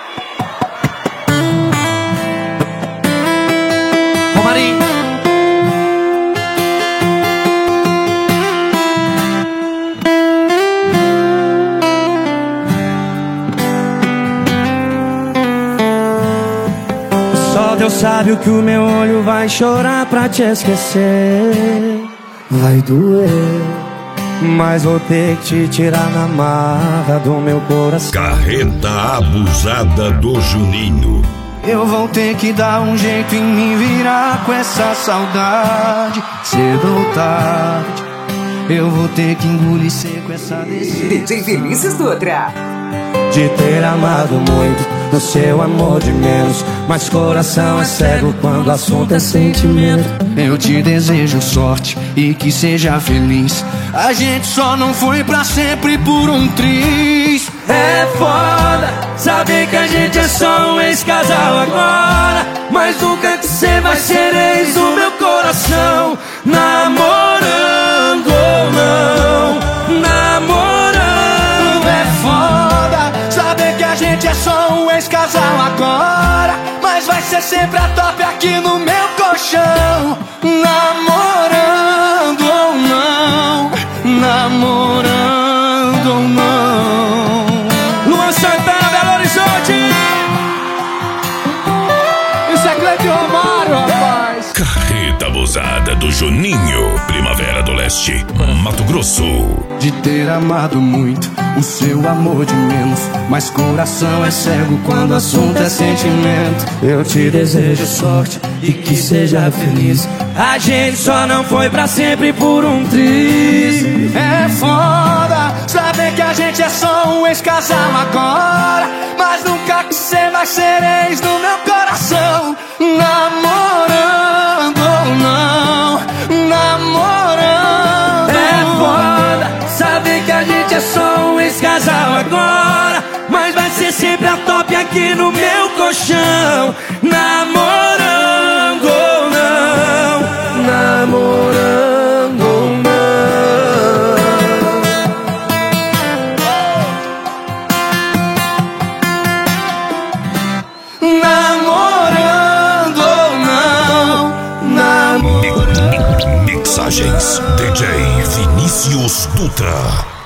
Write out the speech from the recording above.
Romarinho. Só Deus sabe o que o meu olho vai chorar pra te esquecer. Vai doer, mas vou ter que te tirar na marra do meu coração. Carreta abusada do Juninho. Eu vou ter que dar um jeito em me virar com essa saudade. Cedo ou tarde, eu vou ter que engolir seco essa decisão. DJ Vinícius Dutra. De ter amado muito, do seu amor de menos. Mas coração é cego quando o assunto é sentimento. Eu te desejo sorte e que seja feliz. A gente só não foi pra sempre por um triz. É foda saber que a gente é só um ex-casal agora, mas nunca que cê vai ser ex do meu coração. Namorando ou não, namorando. É foda saber que a gente é só um ex-casal agora, mas vai ser sempre a top aqui no meu colchão. Namorando ou não, namorando ou não. Luan Santana, Belo Horizonte. Isso é Cleide Romário, rapaz. Carreta abusada do Juninho. Primavera do Leste, Mato Grosso. De ter amado muito, o seu amor de menos. Mas coração é cego quando o assunto é sentimento. Eu te desejo sorte e que seja feliz. A gente só não foi pra sempre por um triz. É foda saber que a gente é só um ex-casal agora, mas nunca que cê vai ser ex do meu coração. Namorando ou não, namorando. É foda saber que a gente é só um ex-casal agora, mas vai ser sempre a top aqui no meu colchão. Namorando ou não, namorando ou não. Namorando ou não, namorando. Mixagens DJ Vinícius Dutra.